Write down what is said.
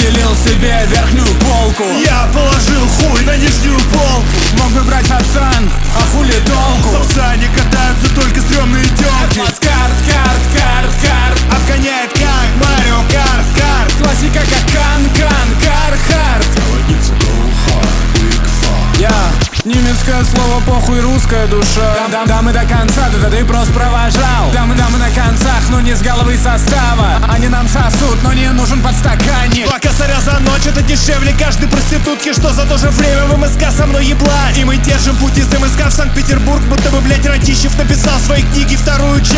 Постелил себе верхнюю полку. Я положил хуй на нижнюю полку. Мог бы брать пацан, а хули толку? В Сапсане катаются только стрёмные тёлки. Плацкарт, карт. Обгоняет как Марио Карт. Классика как Кархарт. Немецкое слово похуй, русская душа. Дамы до конца, да ты просто провожал. Дамы на концах, но не с головы состава. Они нам сосут, но не нужен подстаканник. 2 косаря за ночь, это дешевле каждой проститутки, что за то же время в МСК со мной ебла. И мы держим путь из МСК в Санкт-Петербург, будто бы, блять, Радищев написал в своей книге 2-ю